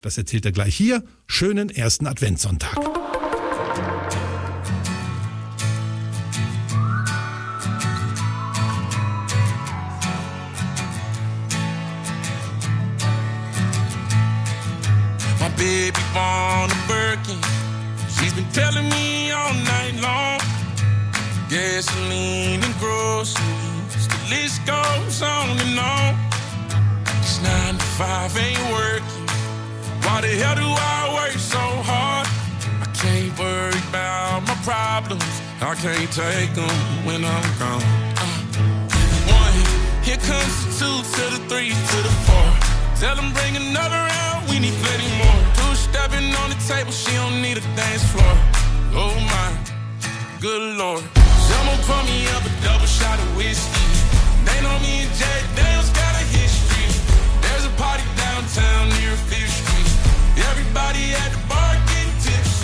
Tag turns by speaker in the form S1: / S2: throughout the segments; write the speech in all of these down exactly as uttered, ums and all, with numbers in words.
S1: Das erzählt er gleich hier. Schönen ersten Adventssonntag.
S2: My baby born a Birkin. She's been telling me all night long. Gasoline and groceries, the list goes on and on. It's nine to five, ain't working. Why the hell do I work so hard? I can't worry about my problems. I can't take them when I'm gone. Uh, one, here comes the two to the three to the four. Tell them bring another round, we need plenty more. Two stepping on the table, she don't need a dance floor. Oh my, good Lord. Someone pour me up a double shot of whiskey. They know me and Jack Daniels got a history. There's a party downtown near Fifth Street. Everybody at the bar getting tipsy.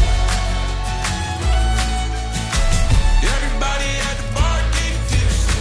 S2: Everybody at the bar getting tipsy.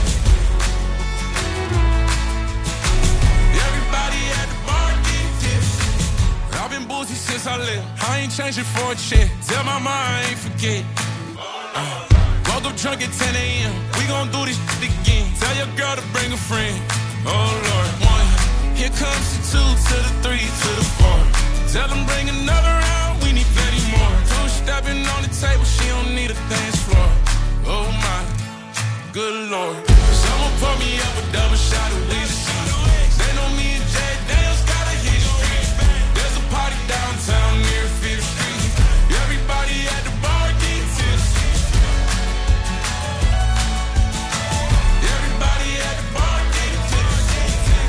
S2: Everybody at the bar getting tipsy. I've been boozy since I left. I ain't changing for a check. Tell my mom I ain't forget. Uh, woke up drunk at ten a.m. We gon' do this shit again. Tell your girl to bring a friend. Oh Lord. One, here comes the two to the three to the four. Tell them bring another round, we need plenty more. Two stepping on the table, she don't need a dance floor. Oh my, good Lord. Someone pour me up a double shot of whiskey. They know me and Jack Daniels got a history. There's a party downtown near Fifth Street. Everybody at the bar getting tipsy. Everybody at the bar getting tipsy.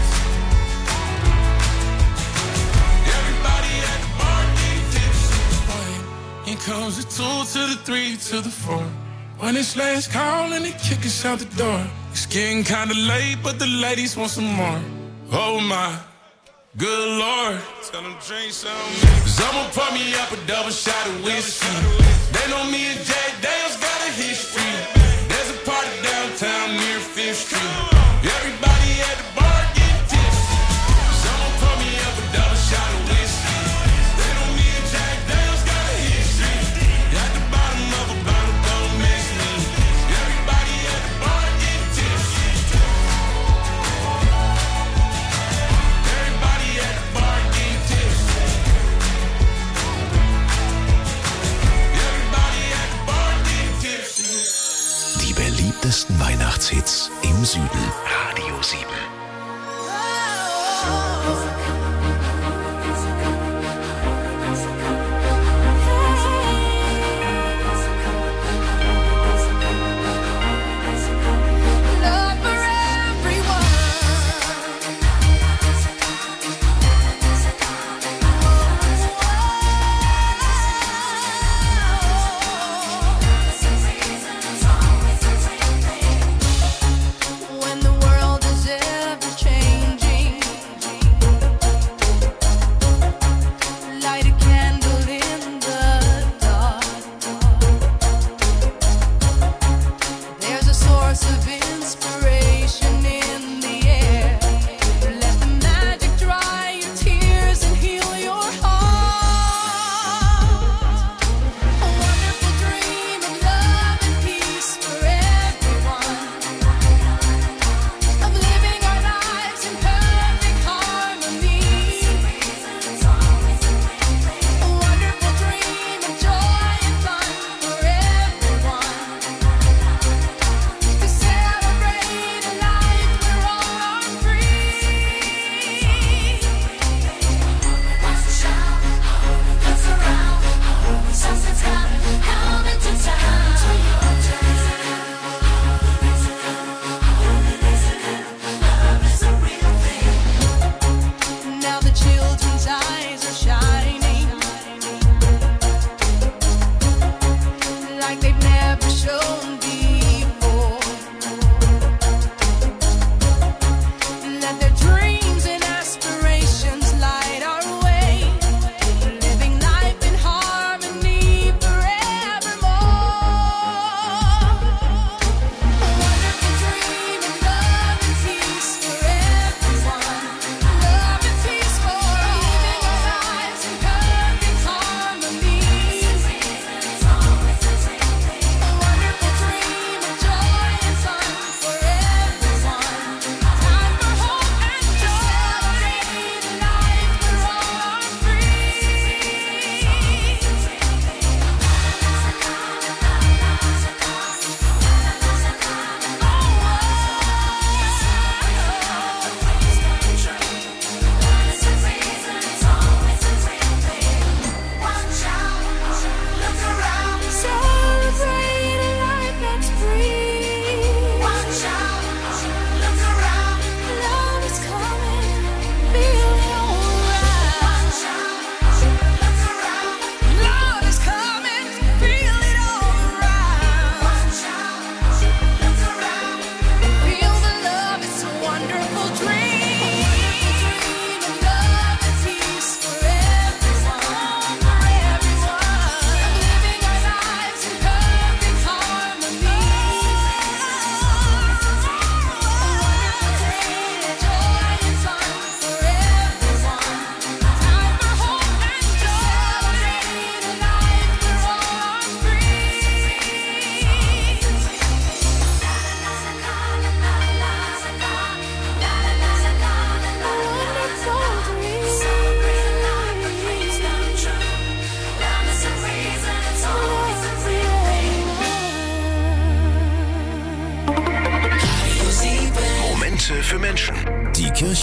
S2: Everybody at the bar getting tipsy. Here comes the two to the three to the four. When it's last call and they kick us out the door. It's getting kinda late, but the ladies want some more. Oh my, good Lord. Tell them drink some. Someone pour me up a double shot of whiskey. They know me and Jack Daniels got a history. There's a party downtown near Fifth Street. Everybody at the bar getting tipsy. Someone pour me up a double shot of whiskey. They know me and Jack Daniels got a history. At the bottom of a bottle, don't miss me. Everybody at the bar getting tipsy. Everybody at the bar getting tipsy. Everybody at the bar getting tipsy.
S3: Die beliebtesten Weihnachtshits im Süden. Radio sieben.
S4: Love for everyone. When the world is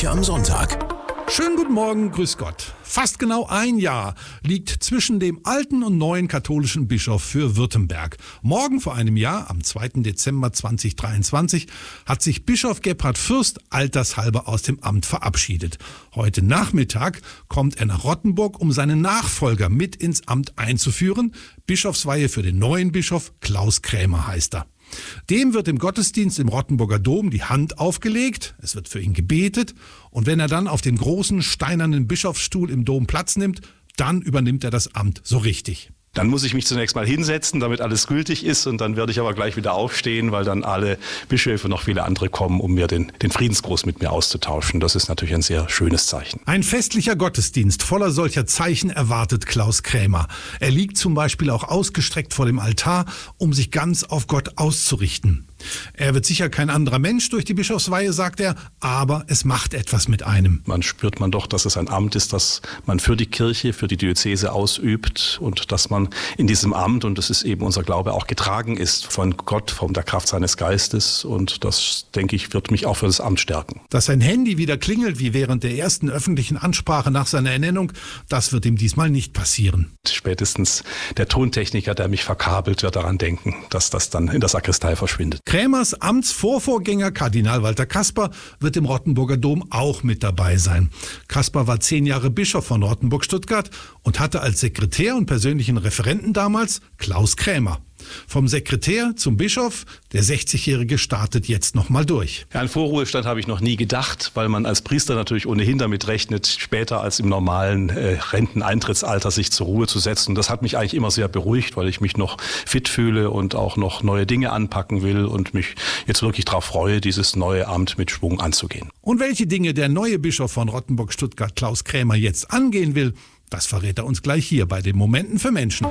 S3: Kirche am Sonntag.
S1: Schönen guten Morgen, grüß Gott. Fast genau ein Jahr liegt zwischen dem alten und neuen katholischen Bischof für Württemberg. Morgen vor einem Jahr, am zweiten Dezember zweitausenddreiundzwanzig, hat sich Bischof Gebhard Fürst altershalber aus dem Amt verabschiedet. Heute Nachmittag kommt er nach Rottenburg, um seinen Nachfolger mit ins Amt einzuführen. Bischofsweihe für den neuen Bischof, Klaus Krämer heißt er. Dem wird im Gottesdienst im Rottenburger Dom die Hand aufgelegt, es wird für ihn gebetet und wenn er dann auf den großen steinernen Bischofsstuhl im Dom Platz nimmt, dann übernimmt er das Amt so richtig.
S5: Dann muss ich mich zunächst mal hinsetzen, damit alles gültig ist und dann werde ich aber gleich wieder aufstehen, weil dann alle Bischöfe und noch viele andere kommen, um mir den, den Friedensgruß mit mir auszutauschen. Das ist natürlich ein sehr schönes Zeichen.
S1: Ein festlicher Gottesdienst voller solcher Zeichen erwartet Klaus Krämer. Er liegt zum Beispiel auch ausgestreckt vor dem Altar, um sich ganz auf Gott auszurichten. Er wird sicher kein anderer Mensch durch die Bischofsweihe, sagt er, aber es macht etwas mit einem.
S5: Man spürt man doch, dass es ein Amt ist, das man für die Kirche, für die Diözese ausübt und dass man in diesem Amt, und das ist eben unser Glaube, auch getragen ist von Gott, von der Kraft seines Geistes, und das, denke ich, wird mich auch für das Amt stärken.
S1: Dass sein Handy wieder klingelt wie während der ersten öffentlichen Ansprache nach seiner Ernennung, das wird ihm diesmal nicht passieren.
S5: Spätestens der Tontechniker, der mich verkabelt, wird daran denken, dass das dann in der Sakristei verschwindet.
S1: Krämers Amtsvorvorgänger Kardinal Walter Kasper wird im Rottenburger Dom auch mit dabei sein. Kasper war zehn Jahre Bischof von Rottenburg-Stuttgart und hatte als Sekretär und persönlichen Referenten damals Klaus Krämer. Vom Sekretär zum Bischof, der sechzigjährige startet jetzt nochmal durch.
S5: Ja, an Vorruhestand habe ich noch nie gedacht, weil man als Priester natürlich ohnehin damit rechnet, später als im normalen äh, Renteneintrittsalter sich zur Ruhe zu setzen. Und das hat mich eigentlich immer sehr beruhigt, weil ich mich noch fit fühle und auch noch neue Dinge anpacken will und mich jetzt wirklich darauf freue, dieses neue Amt mit Schwung anzugehen.
S1: Und welche Dinge der neue Bischof von Rottenburg-Stuttgart, Klaus Krämer, jetzt angehen will, das verrät er uns gleich hier bei den Momenten für Menschen.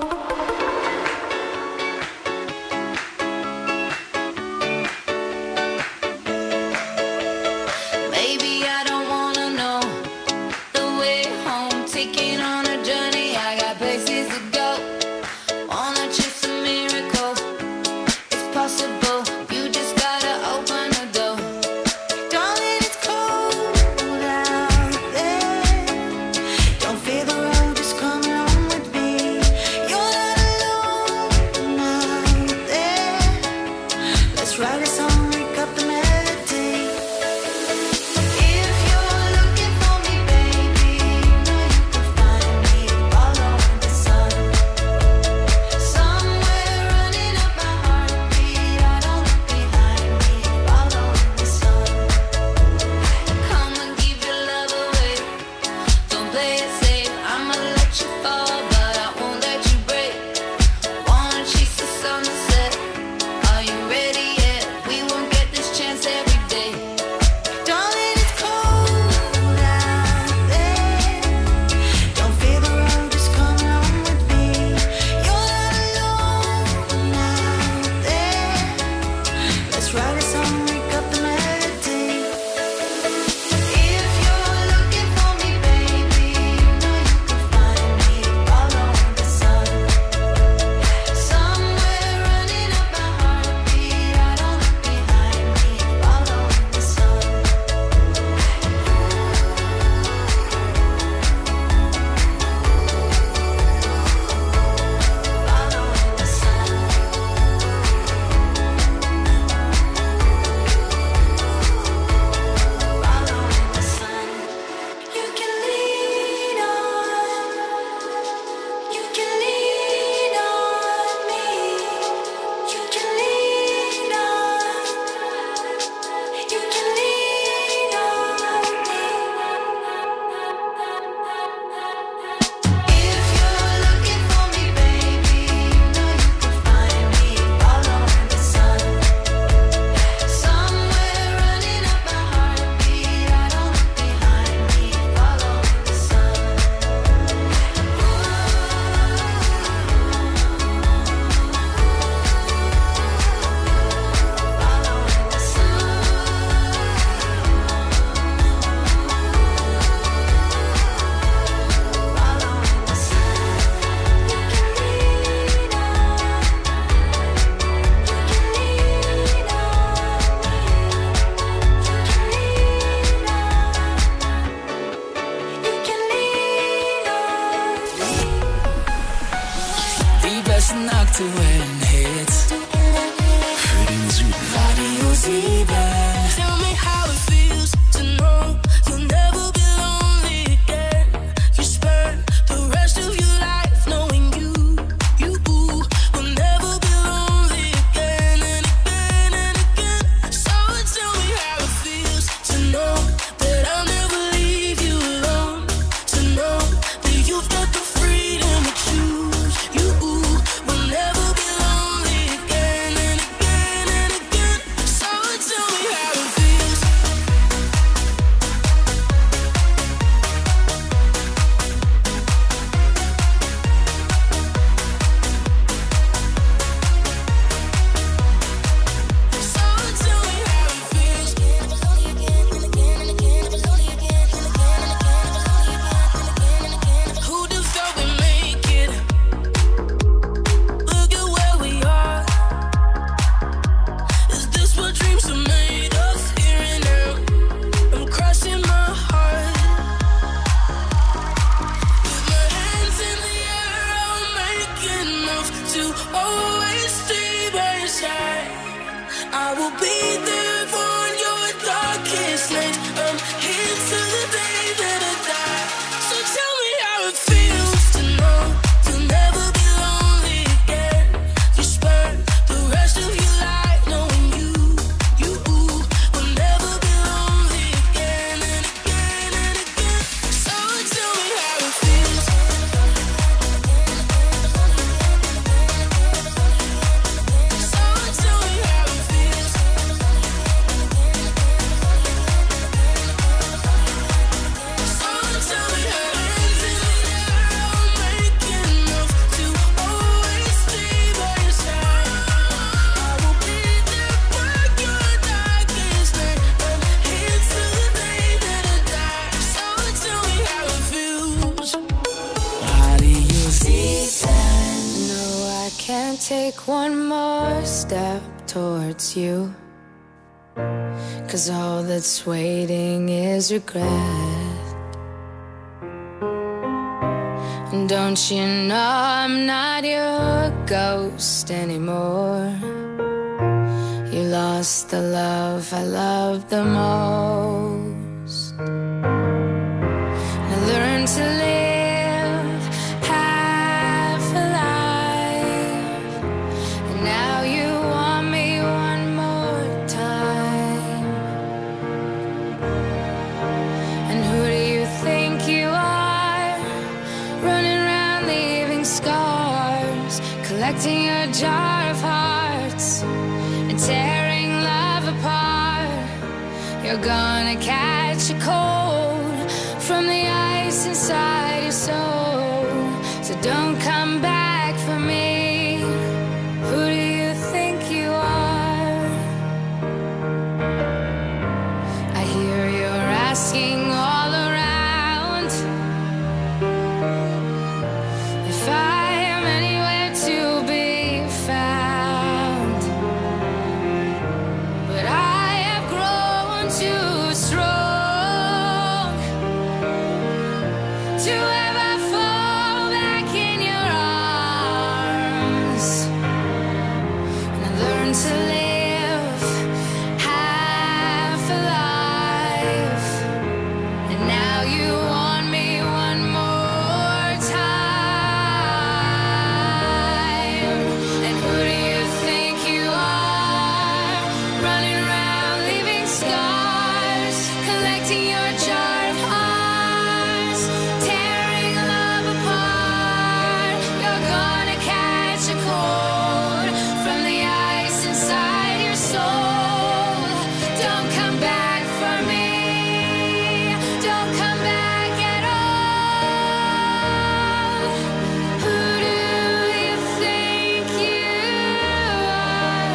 S4: You're the
S6: besten aktuellen Hits.
S3: Für den Süden.
S6: Radio sieben. Tell me how it feels to know you'll never be lonely again. You spend the rest of your life knowing you, you will never be lonely again and again and again. So tell me how it feels to know that I'll never leave you alone. To know that you've got the freedom to choose. You will never be lonely again and again and again. So tell me how it feels. So tell me how it feels. Who'd have thought we'd make it? Look at where we are. Is this what dreams are made of? Here and now, I'm crossing my heart. With my hands in the air, I'll make enough to always stay by your side. I will be there for your darkest night. I'm here till the day that I die. So tell me how it feels to know you'll never be lonely again. You spend the rest of your life knowing you, you will never be lonely again and again and again. So tell me how it feels. So tell me how it feels. So tell me how hands in the air, I'll make enough to always stay by your side. I will be there for your darkest night. I'm here till the day that I die. So tell me how it feels. Radio season.
S4: No, I can't take one more step towards you, 'cause all that's waiting is regret. And don't you know I'm not your ghost anymore? You lost the love I loved the most. I learned to live half alive, and now you want me one more time. And who do you think you are? Running around leaving scars, collecting a jar of hearts and tearing love apart. You're gonna catch a cold from the ice inside your soul. So don't come back for me. Who do you think you are? I hear you're asking all around if I am anywhere to be found. But I have grown too strong to ever fall back in your arms. And I learned to live half alive, and now you want me one more time. And who do you think you are? Running around leaving scars, collecting your jar of hearts, tearing love apart. You're gonna catch a cold from the ice inside your soul. Don't come back for me. Don't come back at all. Who do you think you are?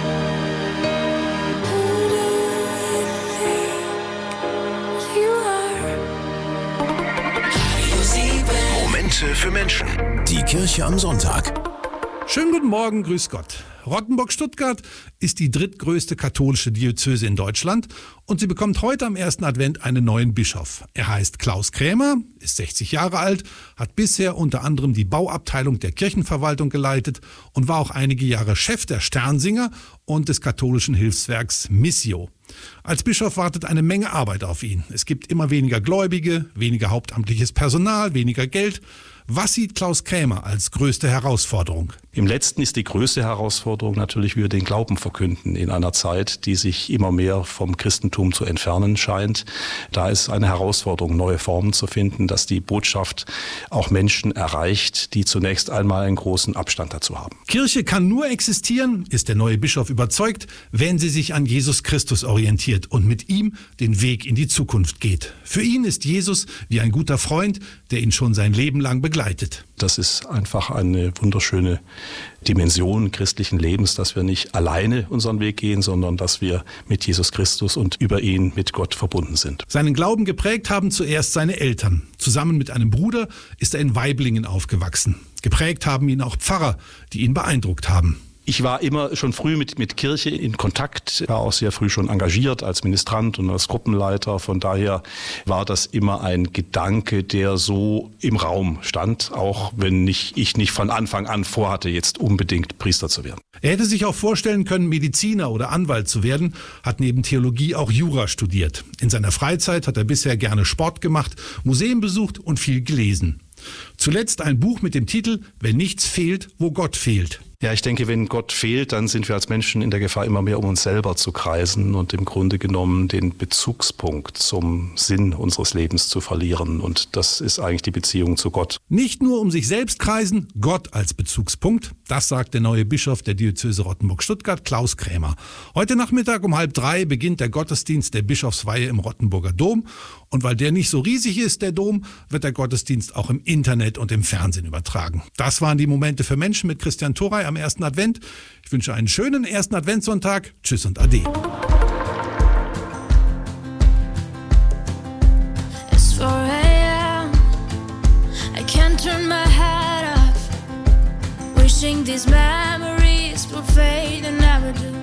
S4: Who do you think you are?
S3: Momente für Menschen. Die Kirche am Sonntag.
S1: Schönen guten Morgen, grüß Gott. Rottenburg-Stuttgart ist die drittgrößte katholische Diözese in Deutschland und sie bekommt heute am ersten Advent einen neuen Bischof. Er heißt Klaus Krämer, ist sechzig Jahre alt, hat bisher unter anderem die Bauabteilung der Kirchenverwaltung geleitet und war auch einige Jahre Chef der Sternsinger und des katholischen Hilfswerks Missio. Als Bischof wartet eine Menge Arbeit auf ihn. Es gibt immer weniger Gläubige, weniger hauptamtliches Personal, weniger Geld. Was sieht Klaus Krämer als größte Herausforderung?
S5: Im Letzten ist die größte Herausforderung natürlich, wie wir den Glauben verkünden in einer Zeit, die sich immer mehr vom Christentum zu entfernen scheint. Da ist eine Herausforderung, neue Formen zu finden, dass die Botschaft auch Menschen erreicht, die zunächst einmal einen großen Abstand dazu haben.
S1: Kirche kann nur existieren, ist der neue Bischof überzeugt, wenn sie sich an Jesus Christus orientiert und mit ihm den Weg in die Zukunft geht. Für ihn ist Jesus wie ein guter Freund, der ihn schon sein Leben lang begleitet.
S5: Das ist einfach eine wunderschöne Dimension christlichen Lebens, dass wir nicht alleine unseren Weg gehen, sondern dass wir mit Jesus Christus und über ihn mit Gott verbunden sind.
S1: Seinen Glauben geprägt haben zuerst seine Eltern. Zusammen mit einem Bruder ist er in Waiblingen aufgewachsen. Geprägt haben ihn auch Pfarrer, die ihn beeindruckt haben.
S5: Ich war immer schon früh mit, mit Kirche in Kontakt, war auch sehr früh schon engagiert als Ministrant und als Gruppenleiter. Von daher war das immer ein Gedanke, der so im Raum stand, auch wenn nicht, ich nicht von Anfang an vorhatte, jetzt unbedingt Priester zu werden.
S1: Er hätte sich auch vorstellen können, Mediziner oder Anwalt zu werden, hat neben Theologie auch Jura studiert. In seiner Freizeit hat er bisher gerne Sport gemacht, Museen besucht und viel gelesen. Zuletzt ein Buch mit dem Titel »Wenn nichts fehlt, wo Gott fehlt«.
S5: Ja, ich denke, wenn Gott fehlt, dann sind wir als Menschen in der Gefahr, immer mehr um uns selber zu kreisen und im Grunde genommen den Bezugspunkt zum Sinn unseres Lebens zu verlieren. Und das ist eigentlich die Beziehung zu Gott.
S1: Nicht nur um sich selbst kreisen, Gott als Bezugspunkt. Das sagt der neue Bischof der Diözese Rottenburg-Stuttgart, Klaus Krämer. Heute Nachmittag um halb drei beginnt der Gottesdienst der Bischofsweihe im Rottenburger Dom. Und weil der nicht so riesig ist, der Dom, wird der Gottesdienst auch im Internet und im Fernsehen übertragen. Das waren die Momente für Menschen mit Christian Thorey am ersten Advent. Ich wünsche einen schönen ersten Adventssonntag. Tschüss und Ade.
S4: It's four a.m. I can't turn my head off. Wishing these memories will fade and never do.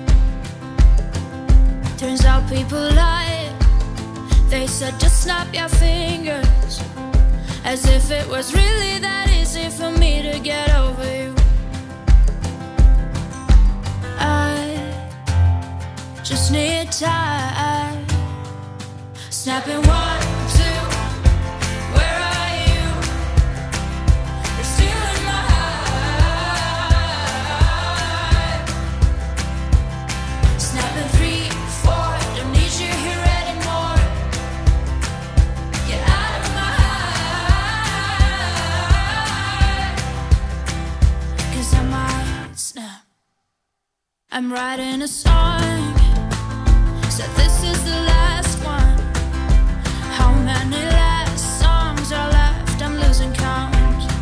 S4: Turns out people lie. They said just snap your fingers. As if it was really that easy for me to get over you. I just need time. Snapping one, two, where are you? You're still in my heart. Snapping three, four, don't need you here anymore. Get out of my heart. 'Cause I might snap. I'm writing a song, so this is the last one. How many last songs are left? I'm losing count.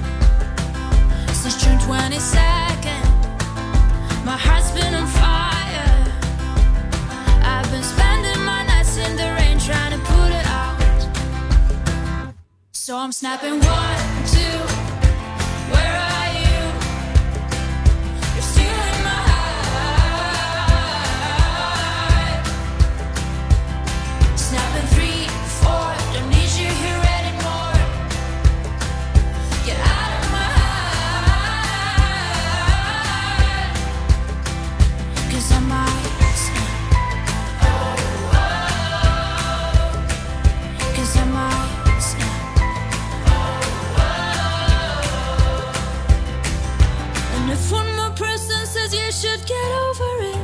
S4: Since June twenty-second, my heart's been on fire. I've been spending my nights in the rain trying to put it out. So I'm snapping one, two, where are you? You're still in my heart. Snapping three, four, don't need you here anymore. Get out of my heart. 'Cause I might snap. Oh, oh. 'Cause I might snap. Oh, oh. And if one more person says you should get over it,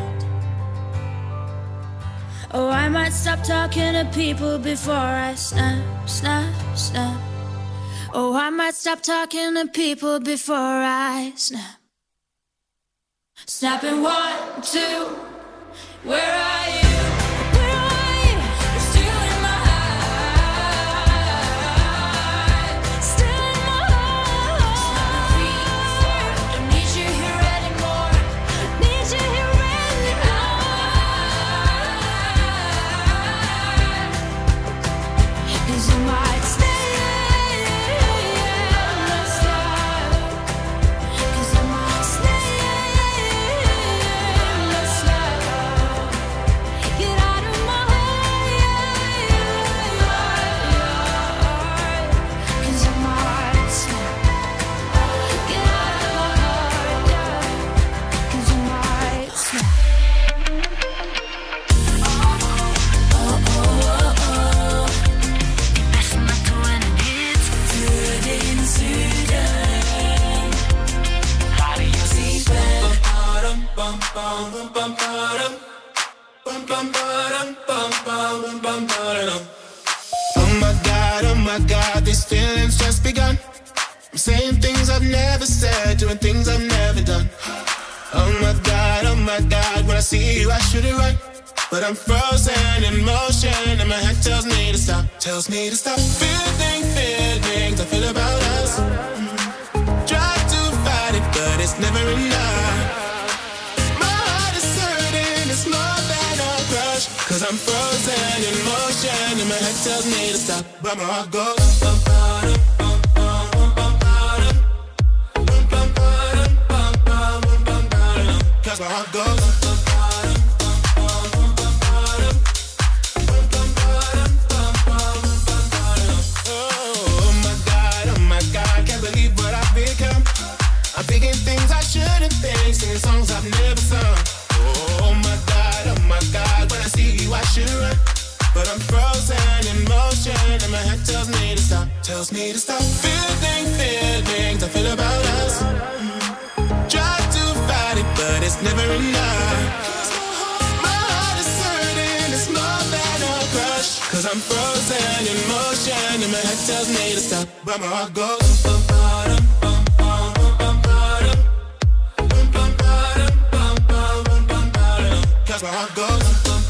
S4: oh, I might stop talking to people before I snap, snap, snap. Oh, I might stop talking to people before I snap. Snapping one, two, where are you? Where are you? You're still in my heart. Still in my heart. Snapping three, four, don't need you here anymore. Need you here anymore. 'Cause you might stay and not stop. 'Cause I might stay.
S7: I'm saying things I've never said, doing things I've never done. Oh my God, oh my God, when I see you I shoot it right. But I'm frozen in motion and my head tells me to stop, tells me to stop. Feeling, feelings I feel about us. Try to fight it, but it's never enough. My heart is hurting, it's more than a crush. Cause I'm frozen in motion and my head tells me to stop, but my heart goes bum, bum, bum, bum, bum, bum, bum, bum, bum, bum, bum, cause my heart goes. I'm thinking things I shouldn't think, singing songs I've never sung. Oh my God, oh my God, when I see you I should run. But I'm frozen in motion and my head tells me to stop, tells me to stop. Feeling, feelings I feel about us. Try to fight it, but it's never enough. My heart is hurting, it's more than a crush. Cause I'm frozen in motion and my head tells me to stop, but my heart goes bum, bum, bum. Cause my heart goes.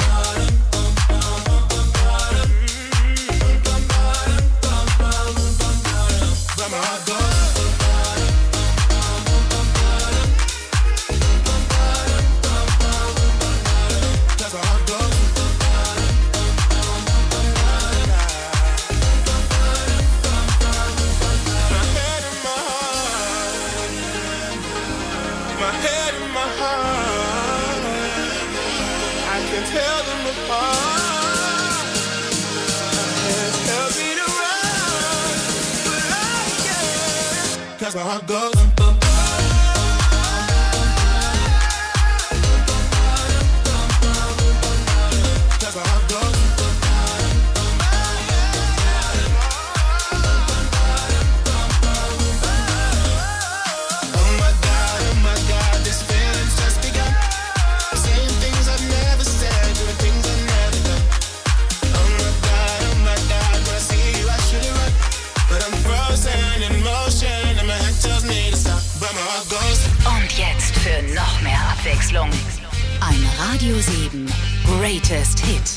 S7: Where my heart goes. Cause my heart goes. My head and my heart. My head and my heart. I can tell them apart. Tell me to run, but I can't. Cause my heart goes. Cause my heart goes. Oh my God, oh my God, this feeling's just begun. Saying things I've never said, doing things I've never done. Oh my God, oh my God, when I see you I should have run. But I'm frozen in motion and my head tells me to stop, but my heart goes.
S8: Und jetzt für noch mehr Abwechslung. Ein Radio sieben Greatest Hit.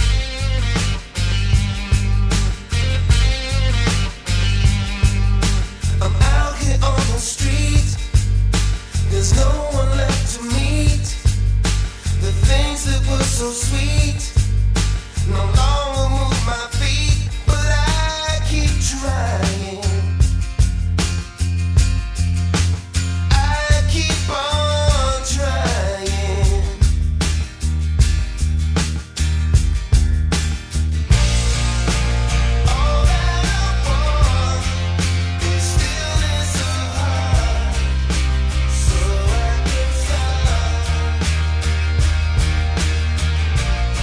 S9: I'm out here on the street. There's no one left to meet. The things that were so sweet no longer move my feet, but I keep trying. I keep on trying. All that I want is stillness of heart, so I can stop.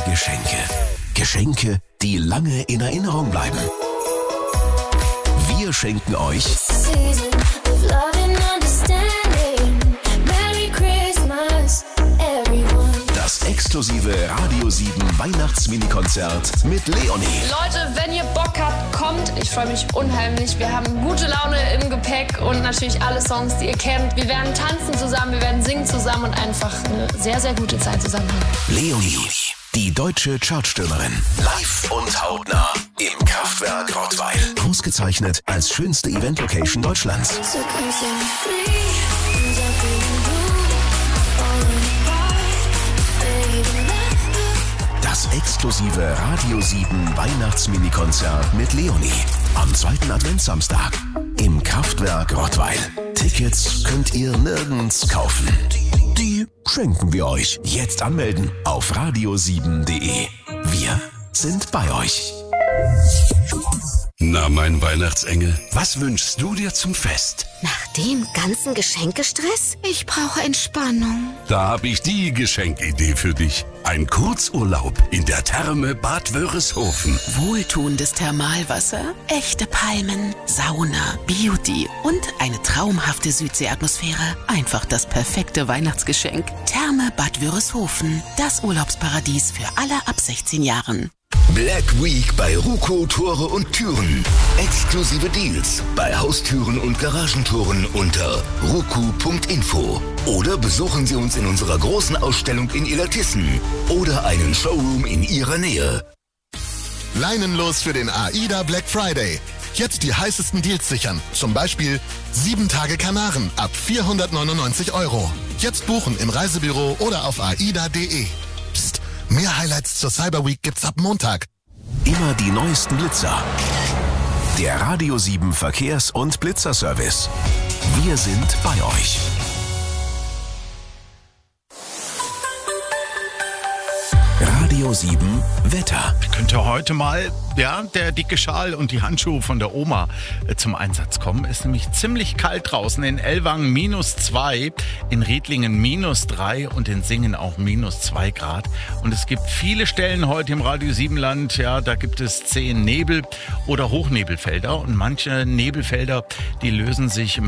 S3: Geschenke. Geschenke, die lange in Erinnerung bleiben. Wir schenken euch
S4: Season of love and understanding. Merry Christmas, everyone.
S3: das exklusive Radio sieben Weihnachts-Mini-Konzert mit Leonie.
S10: Leute, wenn ihr Bock habt, kommt. Ich freue mich unheimlich. Wir haben gute Laune im Gepäck und natürlich alle Songs, die ihr kennt. Wir werden tanzen zusammen, wir werden singen zusammen und einfach eine sehr, sehr gute Zeit zusammen haben.
S3: Leonie, die deutsche Chartstürmerin. Live und hautnah im Kraftwerk Rottweil. Ausgezeichnet als schönste Event-Location Deutschlands.
S4: So come set me free. 'Cause I'm feeling blue, falling apart, fading out.
S3: Das exklusive Radio sieben Weihnachts-Mini-Konzert mit Leonie. Am zweiten Adventssamstag im Kraftwerk Rottweil. Tickets könnt ihr nirgends kaufen. Die schenken wir euch. Jetzt anmelden auf radio sieben punkt de. Wir sind bei euch.
S11: Na, mein Weihnachtsengel, was wünschst du dir zum Fest?
S12: Nach dem ganzen Geschenkestress? Ich brauche Entspannung.
S11: Da habe ich die Geschenkidee für dich. Ein Kurzurlaub in der Therme Bad Wörishofen.
S13: Wohltuendes Thermalwasser, echte Palmen, Sauna, Beauty und eine traumhafte Südseeatmosphäre. Einfach das perfekte Weihnachtsgeschenk. Therme Bad Wörishofen, das Urlaubsparadies für alle ab sechzehn Jahren.
S14: Black Week bei Ruco Tore und Türen. Exklusive Deals bei Haustüren und Garagentoren unter ruco punkt info. Oder besuchen Sie uns in unserer großen Ausstellung in Illertissen oder einen Showroom in Ihrer Nähe.
S15: Leinenlos für den AIDA Black Friday. Jetzt die heißesten Deals sichern. Zum Beispiel sieben Tage Kanaren ab vierhundertneunundneunzig Euro. Jetzt buchen im Reisebüro oder auf aida punkt de. Psst, mehr Highlights zur Cyber Week gibt's ab Montag.
S3: Immer die neuesten Blitzer. Der Radio sieben Verkehrs- und Blitzerservice. Wir sind bei euch. Radio sieben Wetter.
S16: Könnte heute mal ja, der dicke Schal und die Handschuhe von der Oma äh, zum Einsatz kommen. Ist nämlich ziemlich kalt draußen. In Ellwangen minus zwei, in Riedlingen minus drei und in Singen auch minus zwei Grad. Und es gibt viele Stellen heute im Radio sieben Land, ja, da gibt es zehn Nebel- oder Hochnebelfelder. Und manche Nebelfelder, die lösen sich